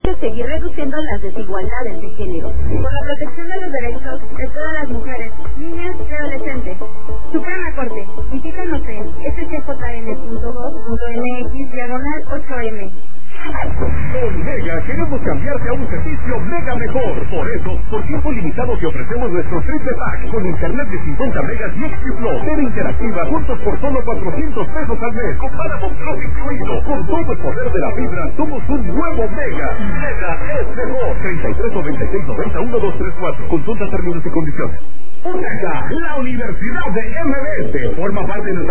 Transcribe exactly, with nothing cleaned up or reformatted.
seguir reduciendo las desigualdades de género, por la protección de los derechos de todas las mujeres, niñas y adolescentes. Suprema Corte, visítanos en s c j n punto gov punto m x diagonal ocho m. Con Mega queremos cambiarte a un servicio mega mejor. Por eso, por tiempo limitado te ofrecemos nuestro triple pack con internet de cincuenta megas y X Plus, tele interactiva juntos por solo cuatrocientos pesos al mes, con Paramount Plus incluido. Con todo el poder de la fibra, somos un nuevo Mega. Mega es mejor. treinta y tres noventa y seis noventa uno dos tres cuatro. Consulta términos y condiciones. Mega, la Universidad de M B S, forma parte de nuestra